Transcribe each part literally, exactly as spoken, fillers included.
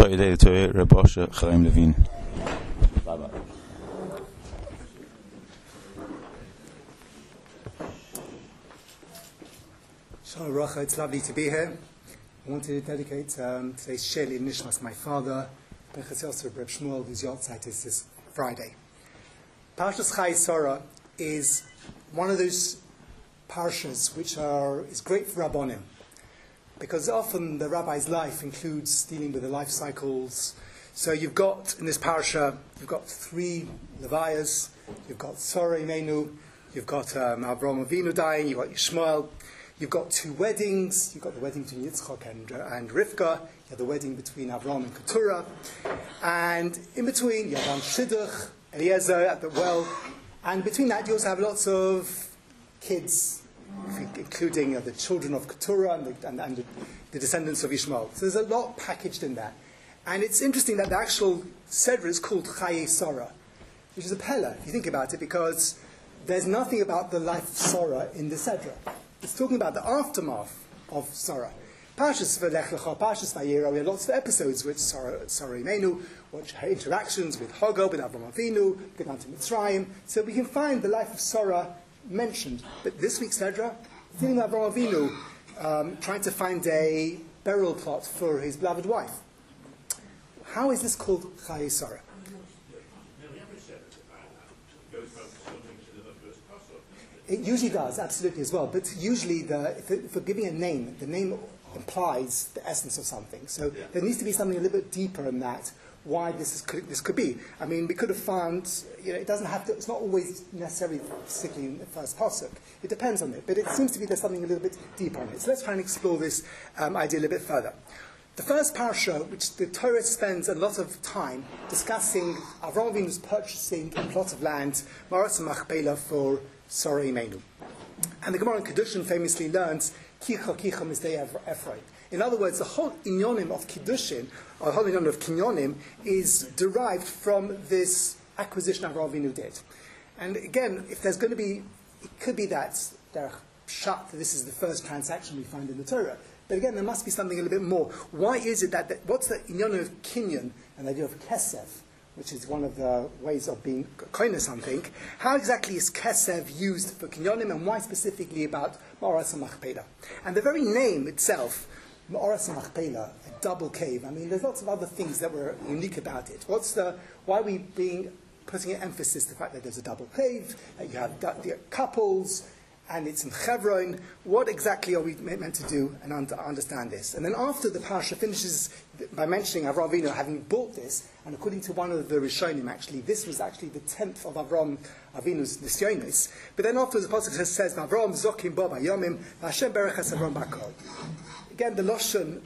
Today to Reb Osher Chaim Levine. Bye bye. Shalom Racha, it's lovely to be here. I want to dedicate um, today's Sheli Nishmas, my father, Benchas Yosef Reb Shmuel, whose Yortzeit is this Friday. Parshas Chai Sarah is one of those parshas which are is great for Rabbonim, because often the rabbi's life includes dealing with the life cycles. So you've got, in this parsha, you've got three Levias, you've got Sarah Imenu, you've got um, Avraham Avinu dying, you've got Yishmael, you've got two weddings, you've got the wedding between Yitzchak and, uh, and Rivka, you have the wedding between Avraham and Keturah, and in between you have Shidduch, Eliezer at the well, and between that you also have lots of kids, including uh, the children of Keturah and, the, and, and the, the descendants of Ishmael. So there's a lot packaged in that. And it's interesting that the actual Seder is called Chaye Sarah, which is a pella, if you think about it, because there's nothing about the life of Sarah in the Seder. It's talking about the aftermath of Sarah. Parshas V'lech Lecha, Parshas Vayera, we have lots of episodes with Sarah, Sarah Imenu, which her interactions with Hagar, with Avraham Avinu, get down to Mitzrayim. So we can find the life of Sarah mentioned. But this week's Seder, dealing with Avraham Avinu, um, trying to find a burial plot for his beloved wife. How is this called Chaye Sarah? It usually does, absolutely as well. But usually, the, if, if we're giving a name, the name implies the essence of something. So yeah. There needs to be something a little bit deeper in that. Why this is, could, this could be? I mean, we could have found. You know, it doesn't have to. It's not always necessarily particularly in the first pasuk. It depends on it, but it seems to be there's something a little bit deeper on it. So let's try and explore this um, idea a little bit further. The first parasha, which the Torah spends a lot of time discussing, Avraham Avinu's purchasing a plot of land, Maras Machpelah, for Sarah Imenu. And the Gemara in Kedushin famously learns, Kicha Kicha Mizdei Ephraim. In other words, the whole inyonim of Kedushin, or the whole inyonim of Kinyonim, is derived from this acquisition Avraham Avinu did. And again, if there's going to be, it could be that Derech Pshat, this is the first transaction we find in the Torah. But again, there must be something a little bit more. Why is it that, that what's the inyonim of Kinyon and the idea of Kesef, which is one of the ways of being koine something? How exactly is Kesef used for Kinyonim, and why specifically about Ma'aras HaMachpelah? And the very name itself, Ma'aras HaMachpelah, a double cave, I mean, there's lots of other things that were unique about it. What's the, why are we being, putting an emphasis on the fact that there's a double cave, that you have the couples, and it's in Hebron? What exactly are we meant to do and un- understand this? And then after the parsha finishes by mentioning Avraham Avinu having bought this, and according to one of the Rishonim, actually, this was actually the tenth of Avraham Avinu's nisyonos. But then afterwards, the pasuk says, "Avraham zokim bo bayomim, Hashem berachas Avraham bakol." Again, the Lashon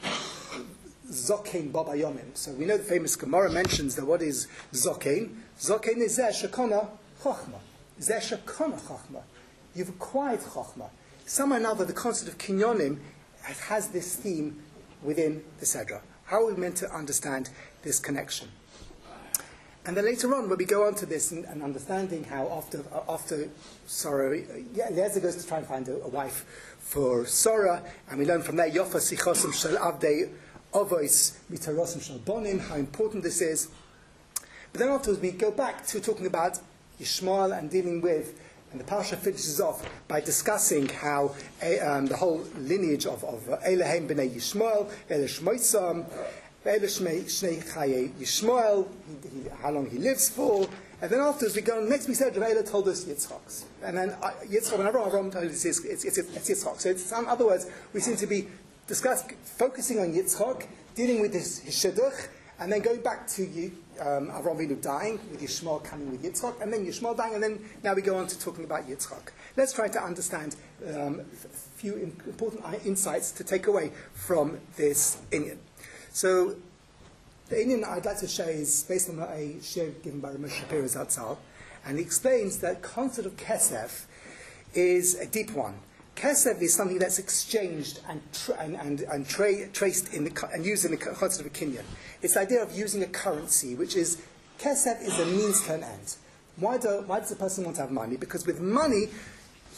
zokim bo bayomim. So we know the famous Gemara mentions that what is zokim? Zokim is zeh shekona chochma. Zeh shekona chochma. You've acquired chochma. Somehow or another, the concept of kinyonim has this theme within the Sedra. How are we meant to understand this connection? And then later on, when we go on to this and, and understanding how after after Sarah, yeah, Eliezer goes to try and find a, a wife for Sarah, and we learn from there Yofa sichosim shel avdei ovois mitarosim shel bonim, how important this is. But then afterwards, we go back to talking about Yishmael and dealing with. And the parsha finishes off by discussing how um, the whole lineage of, of Elohim b'nei Yishmael, Ele Shmoisam, Ele Shnei Chaye Yishmael, how long he lives for. And then afterwards we go, next we said, Ela told us Yitzchak. And then uh, Yitzchak, whenever Avraham told us it's, it's, it's, it's Yitzchak. So it's, in other words, we seem to be discussing, focusing on Yitzchak, dealing with his, his shidduch, and then going back to um, Avraham Avinu dying, with Yishmael coming with Yitzchak, and then Yishmael dying, and then now we go on to talking about Yitzchak. Let's try to understand um, a few important insights to take away from this inyan. So, the inyan I'd like to share is based on a share given by Ramesh Shapiro Zatzal, and he explains that the concept of Kesef is a deep one. Kesef is something that's exchanged and tra- and, and, and tra- traced in the, and used in the concept of a kinyan. It's the idea of using a currency, which is, Kesef is a means to an end. Why, do, why does a person want to have money? Because with money,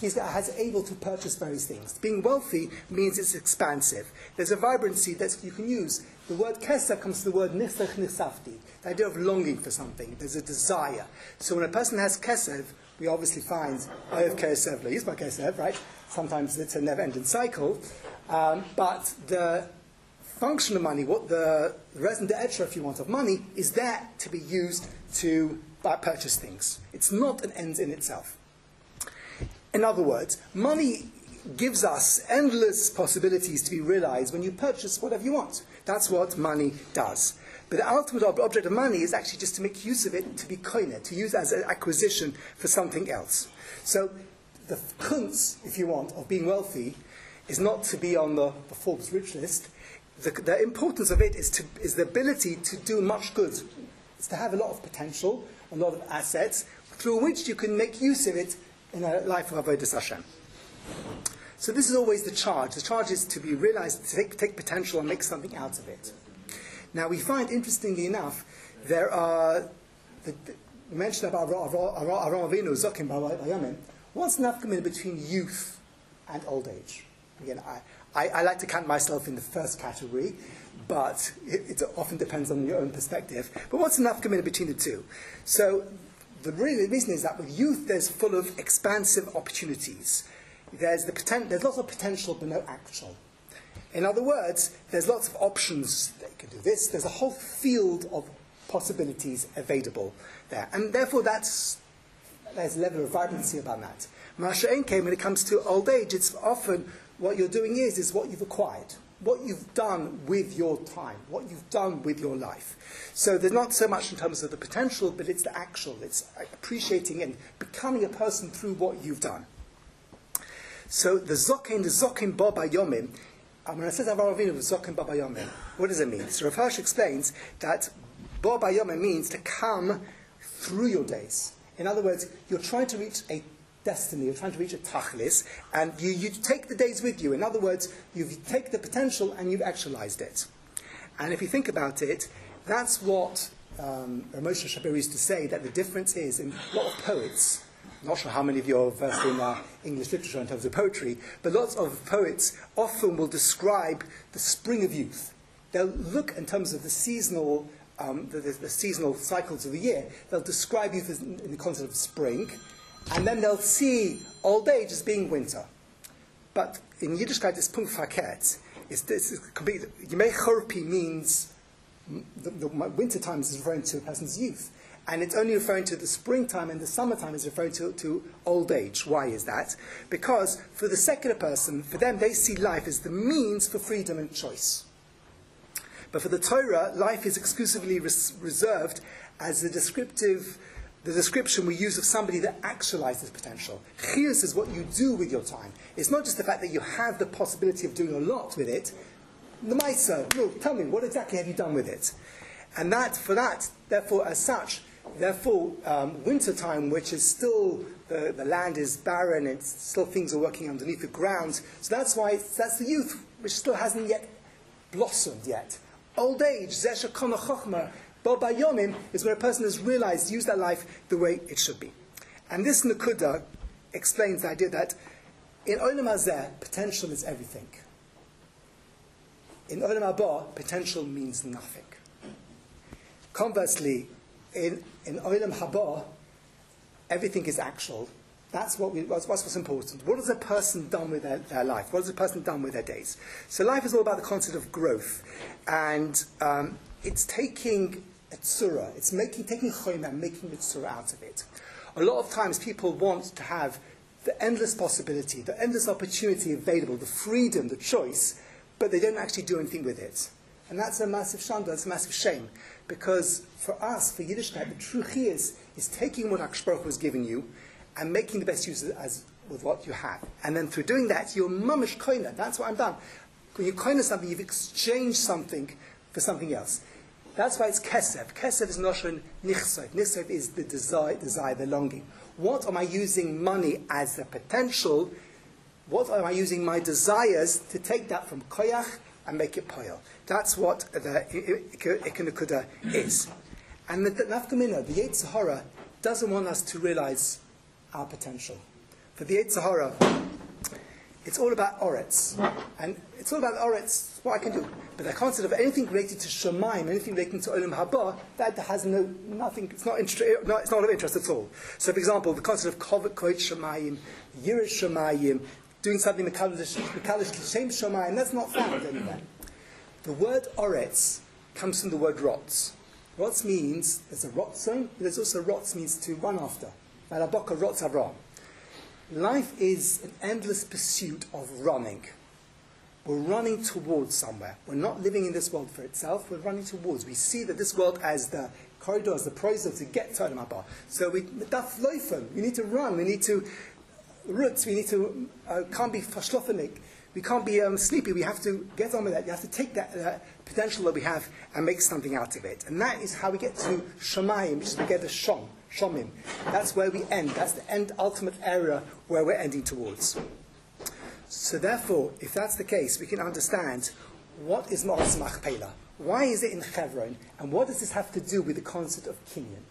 he's has able to purchase various things. Being wealthy means it's expansive. There's a vibrancy that you can use. The word kesef comes from the word nifsach nisafti, the idea of longing for something. There's a desire. So when a person has kesef, we obviously find, I have kesef, use my kesef, right? Sometimes it's a never-ending cycle. Um, but the function of money, what the raison d'etre, if you want, of money, is there to be used to uh, purchase things. It's not an end in itself. In other words, money gives us endless possibilities to be realized when you purchase whatever you want. That's what money does. But the ultimate ob- object of money is actually just to make use of it, to be koine, to use as an acquisition for something else. So the kunz, if you want, of being wealthy is not to be on the, the Forbes rich list. The, the importance of it is, to, is the ability to do much good. It's to have a lot of potential, a lot of assets, through which you can make use of it in a life of Avodas Hashem. So this is always the charge. The charge is to be realized, to take, take potential and make something out of it. Now we find, interestingly enough, there are, the, the, we mentioned about Avraham Avinu, Zokim B'Yamim. What's the nafka between youth and old age? Again, I, I, I like to count myself in the first category, but it, it often depends on your own perspective. But what's the nafka between the two? So the really reason is that with youth, there's full of expansive opportunities. There's, the poten- there's lots of potential, but no actual. In other words, there's lots of options. They can do this. There's a whole field of possibilities available there. And therefore, that's, there's a level of vibrancy about that. Masha'en came when it comes to old age, it's often what you're doing is, is what you've acquired, what you've done with your time, what you've done with your life. So there's not so much in terms of the potential, but it's the actual. It's appreciating and becoming a person through what you've done. So the Zokin, the Zokin Ba B'Yomim, um, when I said Avraham Avinu, Zokin Ba B'Yomim, what does it mean? So Rav Hirsch explains that Ba B'Yomim means to come through your days. In other words, you're trying to reach a destiny, you're trying to reach a tachlis, and you, you take the days with you. In other words, you take the potential and you've actualized it. And if you think about it, that's what um, Moshe Shapiro used to say, that the difference is in a lot of poets. I'm not sure how many of you are versed in uh, English literature in terms of poetry, but lots of poets often will describe the spring of youth. They'll look in terms of the seasonal, um, the, the, the seasonal cycles of the year. They'll describe youth as in, in the concept of spring, and then they'll see old age as being winter. But in Yiddishkeit, it's punkt verkehrt. It's, it's complete. Yemei Chorpi means the, the winter time is referring to a person's youth. And it's only referring to the springtime, and the summertime is referring to, to old age. Why is that? Because for the secular person, for them, they see life as the means for freedom and choice. But for the Torah, life is exclusively res- reserved as the descriptive, the description we use of somebody that actualizes potential. Chiyus is what you do with your time. It's not just the fact that you have the possibility of doing a lot with it. The Maisa, no, tell me, what exactly have you done with it? And that, for that, therefore, as such, Therefore, um, winter time, which is still, the, the land is barren, and still things are working underneath the ground. So that's why, it's, that's the youth, which still hasn't yet blossomed yet. Old age, Zesha Kona Chochma, Bo B'Yomim, is when a person has realized, used their life the way it should be. And this Nakuda explains the idea that in Olam Hazeh, potential is everything. In Olam Haba, potential means nothing. Conversely, in, in Olam Haba, everything is actual. That's what we, what's, what's important. What has a person done with their, their life? What has a person done with their days? So life is all about the concept of growth. And um, it's taking a tzura, it's making, taking choyma and making the tzura out of it. A lot of times people want to have the endless possibility, the endless opportunity available, the freedom, the choice, but they don't actually do anything with it. And that's a massive shanda, that's a massive shame. Because for us, for Yiddishkeit, the true chiyus is taking what HaKadosh Baruch Hu has given you and making the best use of it as with what you have. And then through doing that, you're mamish koina. That's what I'm done. When you koina something, you've exchanged something for something else. That's why it's kesef. Kesef is noshon nichsof. Nichsof is the desire, desire, the longing. What am I using money as the potential? What am I using my desires to take that from koyach and make it poyel? That's what the Ikenikuda is. And the Nafkamina, the Yetzer Hara, doesn't want us to realize our potential. for the Yetzer Hara, it's all about Oretz. And it's all about Oretz, what I can do. But the concept of anything related to Shemaim, anything relating to Olam Haba, that has no, nothing, it's not, inter- no, it's not of interest at all. So, for example, the concept of Kovot Koit Shemayim, Yirish Shemayim, doing something Mekalish L'Shem Shemayim, that's not found anywhere. The word Oretz comes from the word Rotz. Rotz means, there's a Rotzon, but there's also Rotz means to run after. Valaboka Rotz Avram. Life is an endless pursuit of running. We're running towards somewhere. We're not living in this world for itself, we're running towards. We see that this world as the corridor, as the process to get to Olam Haba. So we, we need to run, we need to roots, we need to, uh, can't be verschlofenig, we can't be um, sleepy, we have to get on with that. You have to take that uh, potential that we have and make something out of it. And that is how we get to Shemayim, which is we get the Shom. Shomim. That's where we end. That's the end ultimate area where we're ending towards. So therefore, if that's the case, we can understand what is Ma'aras Machpelah. Why is it in Chevron? And what does this have to do with the concept of Kinyan?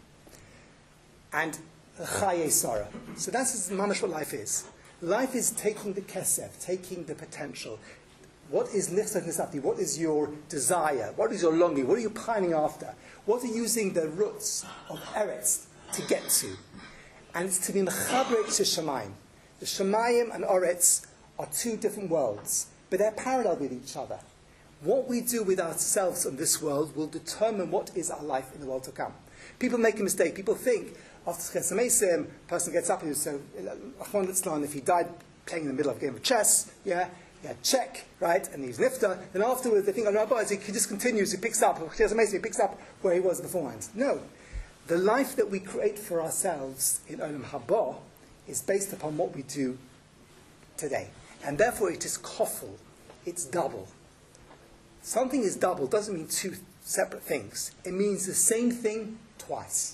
And Chaye Sarah. So that's mamash what life is. Life is taking the kesef, taking the potential. What is nifsat nisati? What is your desire? What is your longing? What are you pining after? What are you using the roots of Eretz to get to? And it's to be mechaber to Shemayim. The Shemayim and Oretz are two different worlds, but they're parallel with each other. What we do with ourselves in this world will determine what is our life in the world to come. People make a mistake. People think after Ches HaMesim, a person gets up and says, so, if he died playing in the middle of a game of chess, yeah, yeah, check, right, and he's nifta, then afterwards they think, oh, no, but he just continues, he picks up, Ches HaMesim, he picks up where he was beforehand. No. The life that we create for ourselves in Olam Haba is based upon what we do today. And therefore it is kofel, it's double. Something is double doesn't mean two separate things. It means the same thing twice.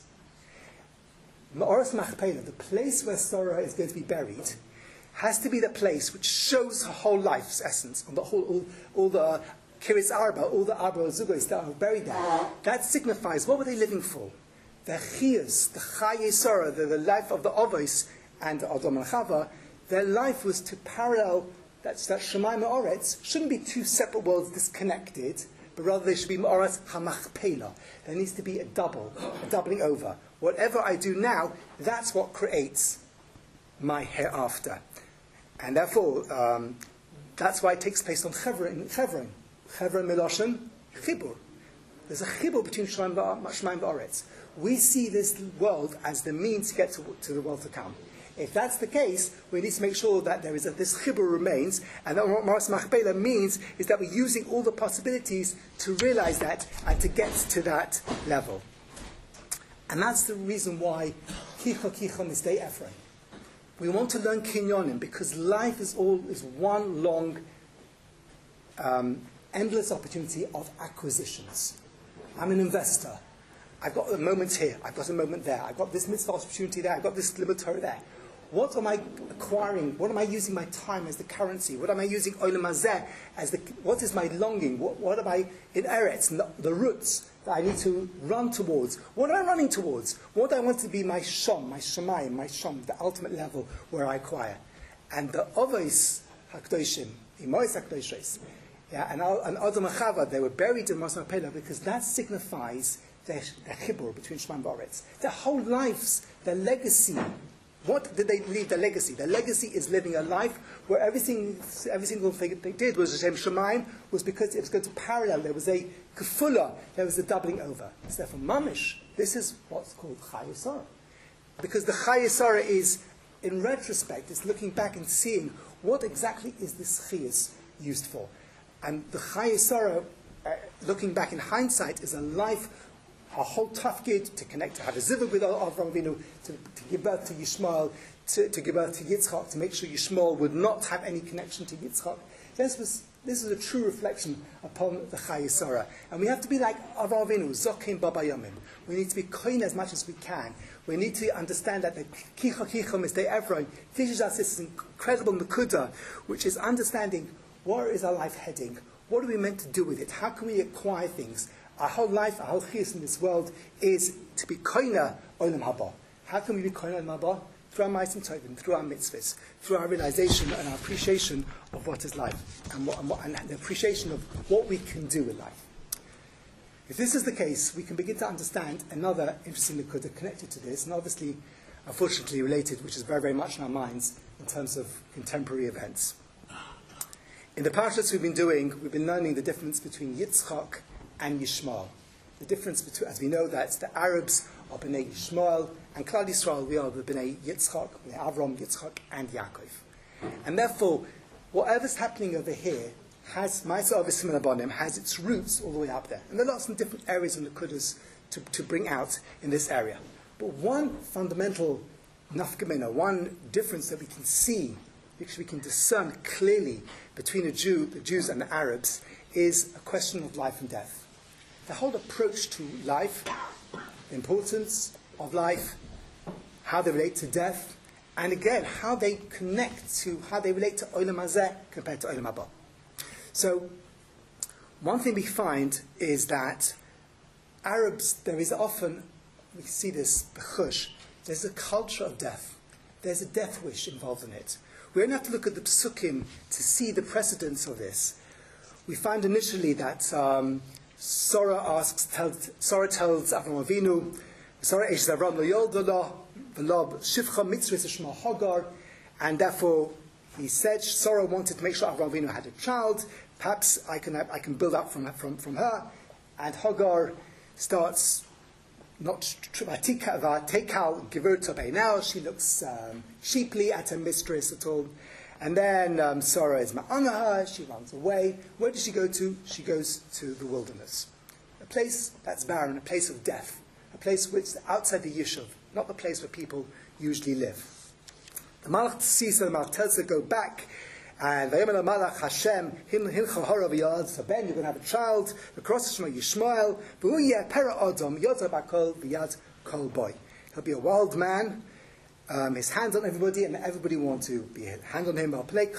Ma'aras Machpelah, the place where Sarah is going to be buried, has to be the place which shows her whole life's essence, and the whole, all, all the Kiryas Arba, all the Arba Zugos that are buried there. That signifies, what were they living for? The Chiyas, the Chaye Sarah, the, the life of the Avos and the Adam and Chava, their life was to parallel, that's that Shemayim and Oretz, shouldn't be two separate worlds disconnected, but rather they should be Ma'aras HaMachpelah. There needs to be a double, a doubling over. Whatever I do now, that's what creates my hereafter. And therefore, um, that's why it takes place on Chevron. Chevron, Chevron Miloshen, Chibur. There's a Chibur between Shemayim and Oretz. We see this world as the means to get to, to the world to come. If that's the case, we need to make sure that there is a, this chibur remains, and what Ma'aras Machpelah means is that we're using all the possibilities to realize that and to get to that level. And that's the reason why Kicha Kicha Nisdei Ephraim. We want to learn Kinyonim because life is all is one long, um, endless opportunity of acquisitions. I'm an investor. I've got a moment here. I've got a moment there. I've got this mitzvah opportunity there. I've got this limit Torah there. What am I acquiring? What am I using my time as the currency? What am I using Olam Hazeh as the? What is my longing? What, what am I in Eretz? The, the roots that I need to run towards. What am I running towards? What do I want to be my shom, my shemayim, my shom, the ultimate level where I acquire? And the Avos Hakdoshim, Imois Hakdoshis, yeah, and and Adam and Chava, they were buried in Ma'aras Machpelah because that signifies their, their chibur between Shemayim and Oretz. Their whole lives, their legacy. What did they leave their legacy? Their legacy is living a life where everything, every single thing they did was Hashem Shemayim, was because it was going to parallel. There was a kefula, there was a doubling over. So therefore, mamish, this is what's called Chaye Sarah. Because the Chaye Sarah is, in retrospect, is looking back and seeing what exactly is this chiyas used for. And the Chaye Sarah, uh, looking back in hindsight, is a life, a whole tafkid to connect, to have a zivug with Avraham Avinu, to, to give birth to Yishmael, to, to give birth to Yitzchak, to make sure Yishmael would not have any connection to Yitzchak. This was this is a true reflection upon the Chaye Sarah. And we have to be like Avraham Avinu, Zokim Baba Yomim. We need to be koin as much as we can. We need to understand that the Kicha Kicha Misdei Ephraim teaches us this incredible Nakuda, which is understanding where is our life heading, what are we meant to do with it, how can we acquire things. Our whole life, our whole chiyus in this world is to be koina olam haba. How can we be koina olam haba? through our Ma'asim Tovim, through our mitzvahs, through our realization and our appreciation of what is life, and, what, and, what, and the appreciation of what we can do with life. If this is the case, we can begin to understand another interesting nekuda connected to this, and obviously, unfortunately related, which is very, very much in our minds in terms of contemporary events. In the parashas we've been doing, we've been learning the difference between Yitzchak and Yishmael. The difference between, as we know, that the Arabs are Bnei Yishmael, and Klal Yisrael, we are the Bnei Yitzchak, Bnei Avram, Yitzchak, and Yaakov. And therefore, whatever's happening over here has, Ma'aseh Avos Siman Abanim, has its roots all the way up there. And there are lots of different areas in the Nekudas to, to bring out in this area. But one fundamental nafkamina, one difference that we can see, which we can discern clearly between a Jew, the Jews and the Arabs, is a question of life and death. The whole approach to life, the importance of life, how they relate to death, and again, how they connect to, how they relate to Olam Hazeh compared to Olam Haba. So, one thing we find is that Arabs, there is often, we see this, b'chush, there's a culture of death. There's a death wish involved in it. We don't have to look at the psukim to see the precedence of this. We find initially that um, Sarah asks, tells, Sarah tells Avram Avinu, Sarah eshes Avram lo yolda v'lo shivcha mitzvah shema Hagar, and therefore he said Sarah wanted to make sure Avram Avinu had a child. Perhaps I can I can build up from from from her, and Hagar starts not take out Gevurah now. She looks um, sheeply at her mistress at all, and then um, Sarah is ma'anaha. She runs away. Where does she go to? She goes to the wilderness, a place that's barren, a place of death, a place which is outside the Yishuv, not the place where people usually live. The Malach sees the Malach tells her go back. And Vayomer Malach Hashem Hilcha Hara V'Yad. So Ben, you're going to have a child. Across Shema Yishmael. V'Uyeh Pera Adam Yodar Bakol V'Yad Kol Boy. He'll be a wild man. Um, his hands on everybody, and everybody will want to be a hand on him. V'Alpnei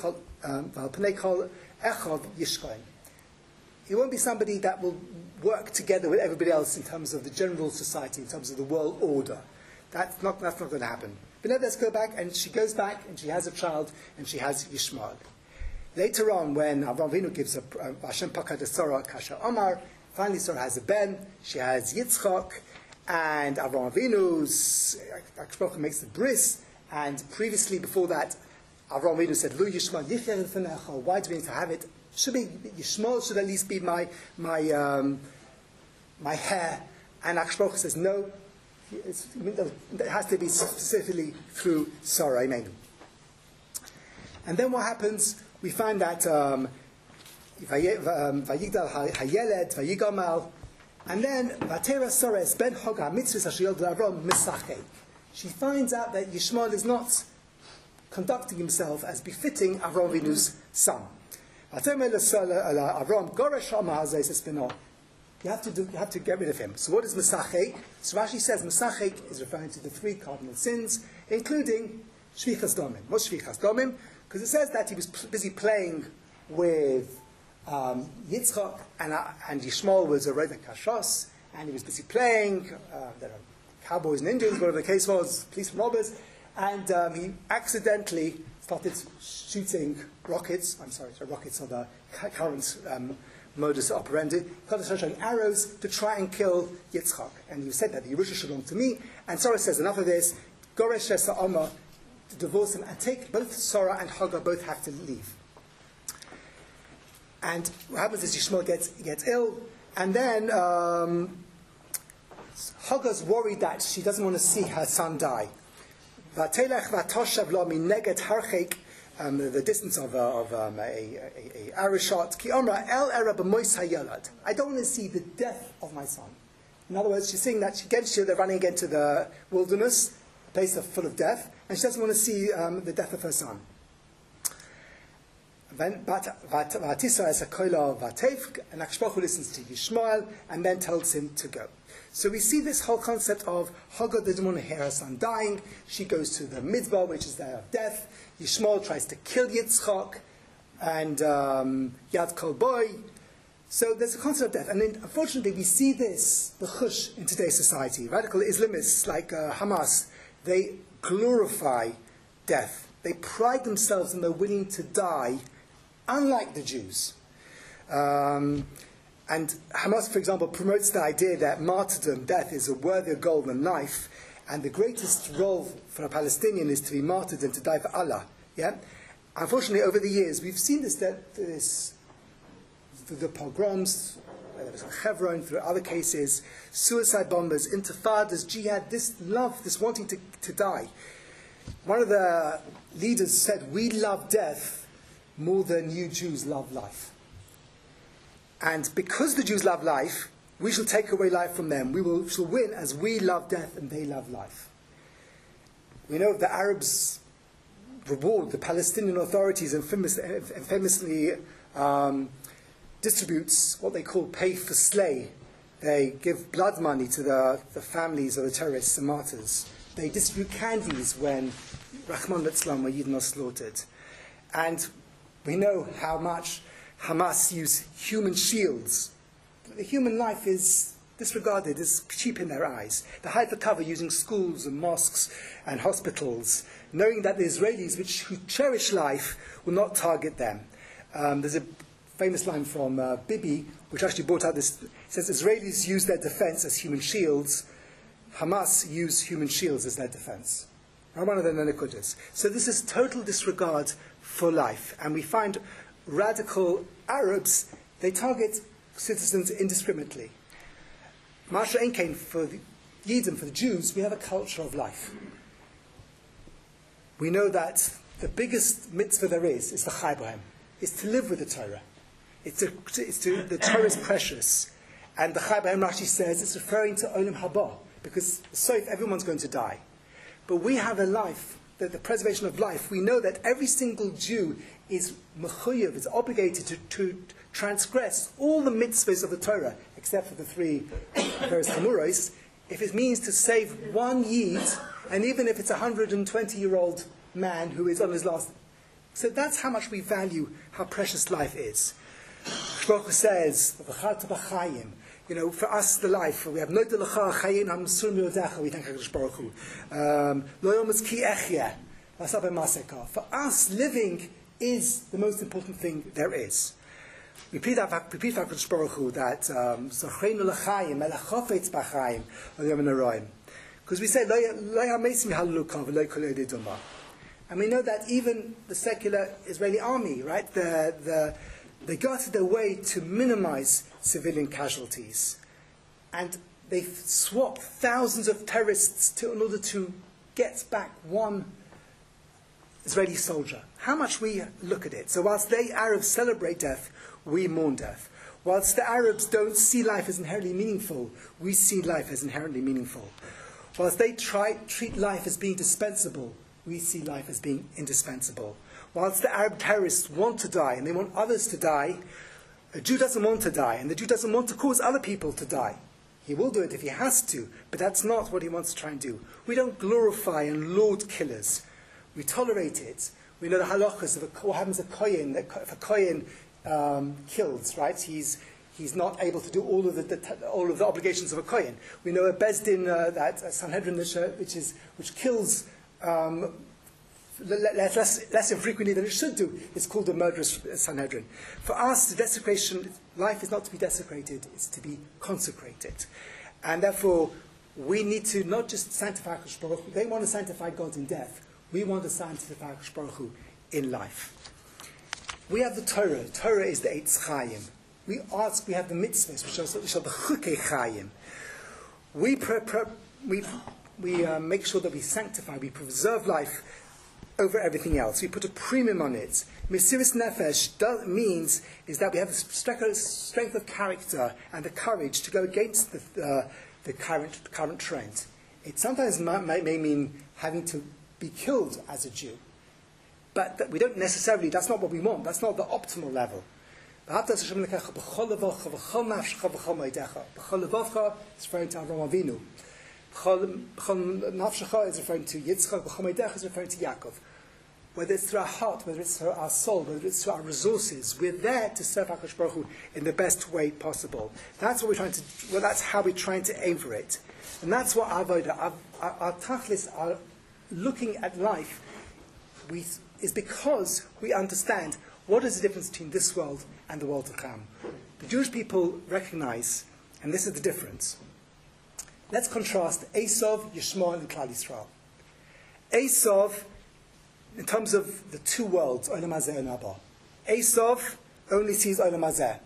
Kol Echad Yishkoin. He won't be somebody that will work together with everybody else in terms of the general society, in terms of the world order. That's not that's not going to happen. But now let's go back, and she goes back, and she has a child, and she has Yishmael. Later on, when Avram Avinu gives a Hashem Pakad Sarah Kasha Omar, finally Sarah has a ben, she has Yitzchak, and Avram Avinu's Akshprocha makes the bris, and previously before that, Avram Avinu said, Lu Yishmael Yichel Fenecha. Why do we need to have it? Should be Yishmael should at least be my my um, my hair, and Akshprocha says no. It's, it has to be specifically through Sarah. Amen. And then what happens? We find that um, Vayigdal Hayeled Vayigamal, and then Vatera Sarah Ben Hagar Mitzvah Ashiyol Avram Misachei. She finds out that Yishmael is not conducting himself as befitting Avram Avinu's son. Avram Goresh Amahazei Sespinol. You have to do, you have to get rid of him. So what is Mesachek? So Rashi says Mesachek is referring to the three cardinal sins, including Shvichas Domim. What's Shvichas Domim? Because it says that he was busy playing with um, Yitzchak, and, uh, and Yishmael was a Reda Kashos, and he was busy playing. Uh, there are cowboys and Indians, whatever the case was, police and robbers, and um, he accidentally started shooting rockets. I'm sorry, so rockets are the current um, modus operandi, showing arrows to try and kill Yitzchak. And you said that the Yerusha should belong to me. And Sarah says, enough of this. Goresh Esa Oma, to divorce him, and take both Sarah and Hagar both have to leave. And what happens is Yishmael gets, gets ill, and then um, Hagar's worried that she doesn't want to see her son die. Um, the distance of, uh, of um, a, a, a arrow shot. Ki Omra El Era b'mois hayalad. I don't want to see the death of my son. In other words, she's saying that she gets they're running again to the wilderness, a place of, full of death, and she doesn't want to see um, the death of her son. Then, Vatisa as a koila vatevk, and Akshbachu listens to Yishmael and then tells him to go. So we see this whole concept of Hagar doesn't want to hear her son dying. She goes to the Midbar, which is there of death. Yishmael tries to kill Yitzchak, and um, Yad Kol Boy. So there's a concept of death. And then, unfortunately, we see this, the chush, in today's society. Radical Islamists like uh, Hamas, they glorify death. They pride themselves and they're willing to die, unlike the Jews. Um, and Hamas, for example, promotes the idea that martyrdom, death, is a worthier goal than life, and the greatest role for a Palestinian is to be martyred and to die for Allah. Yeah? Unfortunately, over the years, we've seen this, that this through the pogroms, whether it's Hebron, through other cases, suicide bombers, intifadas, jihad, this love, this wanting to, to die. One of the leaders said, we love death more than you Jews love life. And because the Jews love life, we shall take away life from them. We will, shall win as we love death and they love life. We know the Arabs reward the Palestinian authorities and famous, and famously um, distributes what they call pay for slay. They give blood money to the, the families of the terrorists and martyrs. They distribute candies when Rahman al-Islam or Yidden are slaughtered. And we know how much Hamas use human shields. The human life is disregarded, is cheap in their eyes. They hide the cover using schools and mosques and hospitals, knowing that the Israelis, which who cherish life, will not target them. Um, there's a famous line from uh, Bibi, which actually brought out this. It says, Israelis use their defense as human shields. Hamas use human shields as their defense. One of the Nanakudas. So this is total disregard for life. And we find radical Arabs, they target citizens indiscriminately. Masha Enkain, for the Yidden, for the Jews, we have a culture of life. We know that the biggest mitzvah there is, is the Chai B'hem, is to live with the Torah. It's to, it's to, the Torah is precious. And the Chai B'hem Rashi says it's referring to Olam Haba, because so if everyone's going to die. But we have a life, the, the preservation of life. We know that every single Jew is mechuyev, is obligated to, to transgress all the mitzvahs of the Torah, except for the three various chamuros, if it means to save one Yid, and even if it's a one hundred twenty-year-old man who is on his last. So that's how much we value how precious life is. Shloch says, you know, for us the life, we have no delacha chayim hamsur miodecha, we thank HaKadosh Baruch Hu. Lo yomas ki echya, lasabe maseka. For us, living is the most important thing there is. We repeat HaKadosh Baruch Hu that zocheinu l'chayim, elachofetz b'chayim, l'yom n'aroim. Because we say, lo yamesim haluka v'lo kolei duma. And we know that even the secular Israeli army, right, the, the, they go out of their way to minimize civilian casualties. And they swap thousands of terrorists to, in order to get back one Israeli soldier. How much we look at it. So whilst they Arabs celebrate death, we mourn death. Whilst the Arabs don't see life as inherently meaningful, we see life as inherently meaningful. Whilst they try, treat life as being dispensable, we see life as being indispensable. Whilst the Arab terrorists want to die and they want others to die, a Jew doesn't want to die, and the Jew doesn't want to cause other people to die. He will do it if he has to, but that's not what he wants to try and do. We don't glorify and laud killers. We tolerate it. We know the halachas of a, what happens to a kohen, that if a kohen um, kills, right? He's he's not able to do all of the, the all of the obligations of a kohen. We know a bezdin, uh, that uh, Sanhedrin, which, uh, which is which kills. Um, Less, less infrequently than it should do. It's called a murderous Sanhedrin. For us, the desecration, life is not to be desecrated, it's to be consecrated. And therefore, we need to not just sanctify HaKadosh Baruch Hu. They want to sanctify God in death. We want to sanctify HaKadosh Baruch Hu in life. We have the Torah. Torah is the Eitz Chayim. We ask, we have the mitzvahs, which are, which are the Chukei Chayim. We, pre, pre, we, we uh, make sure that we sanctify, we preserve life over everything else. We put a premium on it. Mesiris Nefesh does, means is that we have the strength of character and the courage to go against the, uh, the current, current trend. It sometimes may, may mean having to be killed as a Jew. But that we don't necessarily, that's not what we want. That's not the optimal level. It's referring to Avraham Avinu. Nafshecha is referring to Yitzchak, B'chomeidech is referring to Yaakov. Whether it's through our heart, whether it's through our soul, whether it's through our resources, we're there to serve HaKadosh Baruch Hu in the best way possible. That's what we're trying to. Well, that's how we're trying to aim for it, and that's what our avodah, our, our, our tachlis, our looking at life we, is because we understand what is the difference between this world and the world to come. The Jewish people recognize, and this is the difference. Let's contrast Esav, Yishmael, and Klal Yisrael. Esav, in terms of the two worlds, Olam Hazeh and Haba. Esav only sees Olam Hazeh.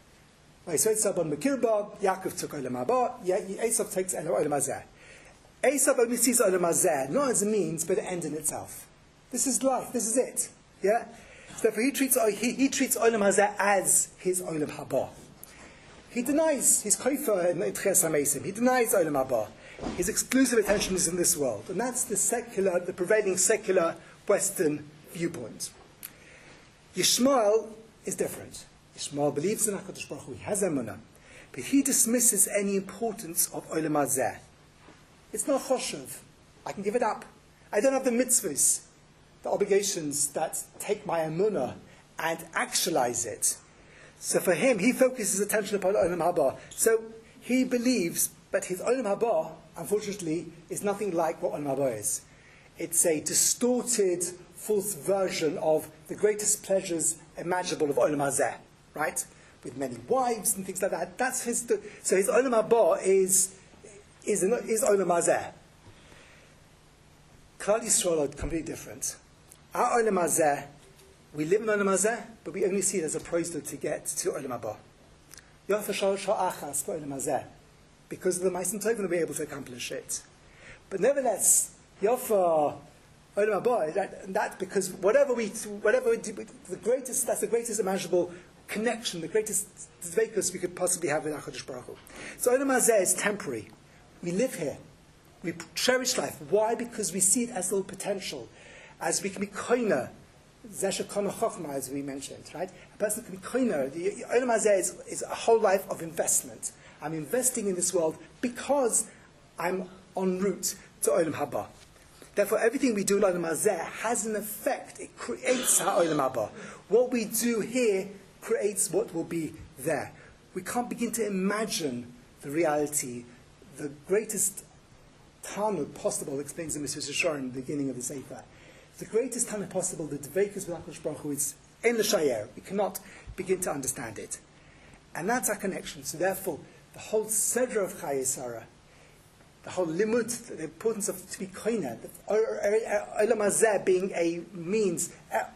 Yaakov took Olam Haba, Esav takes Olam Hazeh. Esav only sees Olam Hazeh, not as a means, but an end in itself. This is life, this is it. Yeah? So therefore he treats, he, he treats Olam Hazeh as his Olam Haba. He denies his koifa in Tchias HaMesim. He denies Olam Haba. His exclusive attention is in this world. And that's the secular, the prevailing secular Western viewpoint. Yishmael is different. Yishmael believes in HaKadosh Baruch Hu. He has emunah. But he dismisses any importance of Olam Hazeh. It's not choshev. I can give it up. I don't have the mitzvahs, the obligations that take my emunah and actualize it. So for him, he focuses his attention upon Olam Haba. So he believes, but his Olam Haba, unfortunately, is nothing like what Olam Haba is. It's a distorted, false version of the greatest pleasures imaginable of Olam Hazeh, right? With many wives and things like that. That's his. So his Olam Haba is is is Olam Hazeh. Klal Yisrael are completely different. Our Olam Hazeh, we live in Olam Hazeh, but we only see it as a process to get to Olam Haba. Yafa shal sha'achas for Olam Hazeh, because of the Ma'asim Tovim that we're able to accomplish it. But nevertheless, Yafa Olam Haba, that, that because whatever we, whatever we do, the greatest, that's the greatest imaginable connection, the greatest dveikus we could possibly have with HaKadosh Baruch Hu. So Olam Hazeh is temporary. We live here. We cherish life. Why? Because we see it as little potential, as we can be koina. Zeshakona Chochma, as we mentioned, right? A person can be koiner. The Olam Hazeh is, is a whole life of investment. I'm investing in this world because I'm en route to Olam Haba. Therefore, everything we do in Olam Hazeh has an effect. It creates our Olam Haba. What we do here creates what will be there. We can't begin to imagine the reality. The greatest Talmud possible explains in Mitzvah Shor in the beginning of the Sefer. The greatest time possible, the dveikus with HaKadosh Baruch Hu is in the shayer. We cannot begin to understand it. And that's our connection. So therefore, the whole Seder of Chayei Sarah, the whole limud, the importance of to be koina, the Olam Hazeh being a means,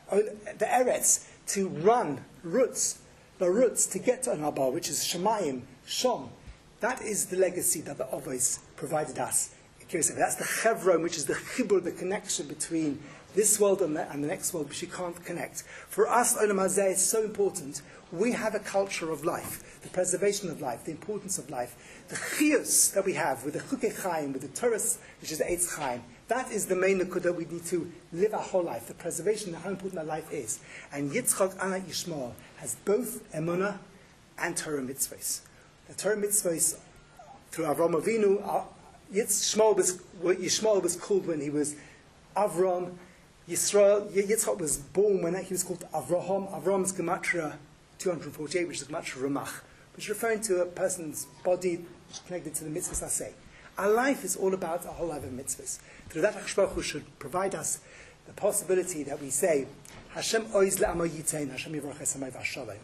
the eretz, to run, roots, the roots to get to Olam Haba, which is Shemayim, Shom. That is the legacy that the Avos provided us. That's the chevron, which is the chibur, the connection between this world and the, and the next world, which you can't connect. For us, Olam Hazeh is so important. We have a culture of life, the preservation of life, the importance of life, the chiyus that we have with the chukei chaim, with the Torah, which is the eitz chaim. That is the main nekudah we need to live our whole life, the preservation of how important our life is. And Yitzchak and Yishmael has both emunah and Torah mitzvahs. The Torah mitzvahs, through Avraham Avinu, are, Yishmael was, Yishmael was called when he was Avram. Yisrael, Yitzchak was born when he was called Avraham. Avraham's gematria two hundred forty-eight, which is gematria Ramach, which is referring to a person's body which is connected to the mitzvahs aseh. Our life is all about a whole life of mitzvahs. Through that, HaKadosh Baruch Hu should provide us the possibility that we say, Hashem oiz le'amo yitein, Hashem yivarach esamai v'ashalom.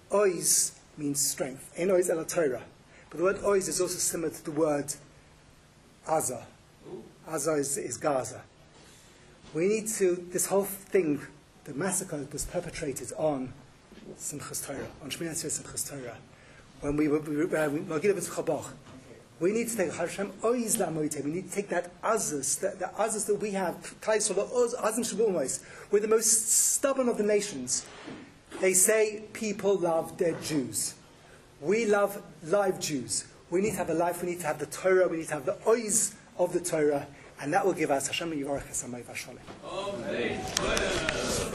Oiz means strength. Ein oiz ela Torah. But the word oiz is also similar to the word Aza. Aza is, is Gaza. We need to, this whole thing, the massacre was perpetrated on Simchas Torah, on Shmini Atzeret Simchas Torah, when we were, we were, uh, we need to take Hashem Oiz La'amoyte. We need to take that Azus, the, the Azus that we have, we're the most stubborn of the nations. They say people love dead Jews. We love live Jews. We need to have a life, we need to have the Torah, we need to have the Oiz of the Torah, and that will give us Hashem Yivarach Esamai V'Sholem. Amen.